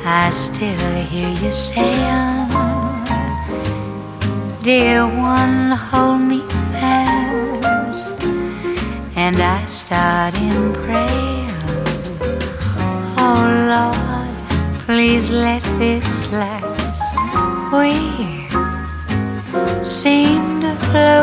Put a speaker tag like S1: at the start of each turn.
S1: I still hear you saying, dear one, hold me fast. And I start in prayer, oh Lord, please let this last. We seem to float